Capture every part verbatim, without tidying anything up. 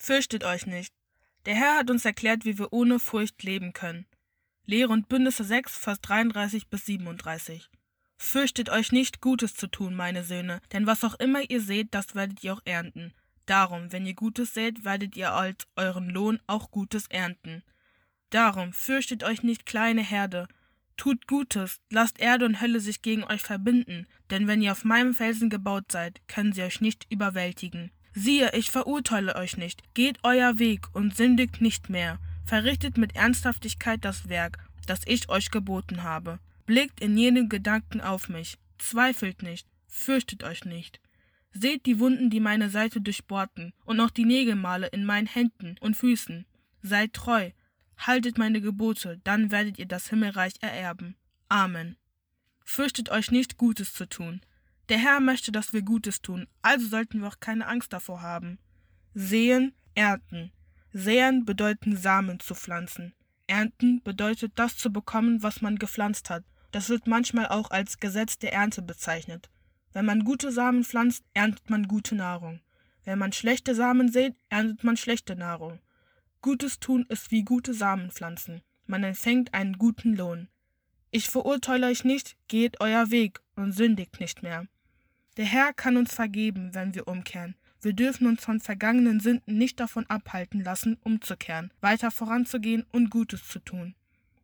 Fürchtet euch nicht. Der Herr hat uns erklärt, wie wir ohne Furcht leben können. Lehre und Bündnisse sechs, Vers dreiunddreißig bis siebenunddreißig. Fürchtet euch nicht, Gutes zu tun, meine Söhne, denn was auch immer ihr seht, das werdet ihr auch ernten. Darum, wenn ihr Gutes seht, werdet ihr als euren Lohn auch Gutes ernten. Darum, fürchtet euch nicht, kleine Herde. Tut Gutes, lasst Erde und Hölle sich gegen euch verbinden, denn wenn ihr auf meinem Felsen gebaut seid, können sie euch nicht überwältigen. Siehe, ich verurteile euch nicht, geht euer Weg und sündigt nicht mehr, verrichtet mit Ernsthaftigkeit das Werk, das ich euch geboten habe. Blickt in jedem Gedanken auf mich, zweifelt nicht, fürchtet euch nicht. Seht die Wunden, die meine Seite durchbohrten, und auch die Nägelmale in meinen Händen und Füßen. Seid treu, haltet meine Gebote, dann werdet ihr das Himmelreich ererben. Amen. Fürchtet euch nicht, Gutes zu tun. Der Herr möchte, dass wir Gutes tun, also sollten wir auch keine Angst davor haben. Säen, ernten. Säen bedeutet Samen zu pflanzen. Ernten bedeutet das zu bekommen, was man gepflanzt hat. Das wird manchmal auch als Gesetz der Ernte bezeichnet. Wenn man gute Samen pflanzt, erntet man gute Nahrung. Wenn man schlechte Samen sät, erntet man schlechte Nahrung. Gutes tun ist wie gute Samen pflanzen. Man empfängt einen guten Lohn. Ich verurteile euch nicht, geht euer Weg und sündigt nicht mehr. Der Herr kann uns vergeben, wenn wir umkehren. Wir dürfen uns von vergangenen Sünden nicht davon abhalten lassen, umzukehren, weiter voranzugehen und Gutes zu tun.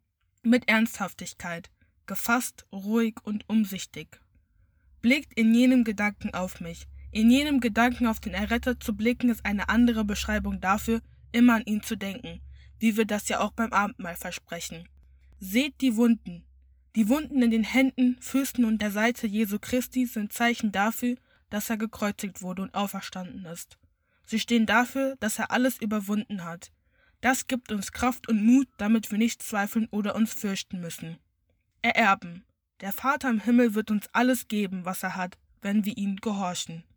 Mit Ernsthaftigkeit, gefasst, ruhig und umsichtig. Blickt in jenem Gedanken auf mich. In jenem Gedanken auf den Erretter zu blicken, ist eine andere Beschreibung dafür, immer an ihn zu denken, wie wir das ja auch beim Abendmahl versprechen. Seht die Wunden. Die Wunden in den Händen, Füßen und der Seite Jesu Christi sind Zeichen dafür, dass er gekreuzigt wurde und auferstanden ist. Sie stehen dafür, dass er alles überwunden hat. Das gibt uns Kraft und Mut, damit wir nicht zweifeln oder uns fürchten müssen. Ererben. Der Vater im Himmel wird uns alles geben, was er hat, wenn wir ihm gehorchen.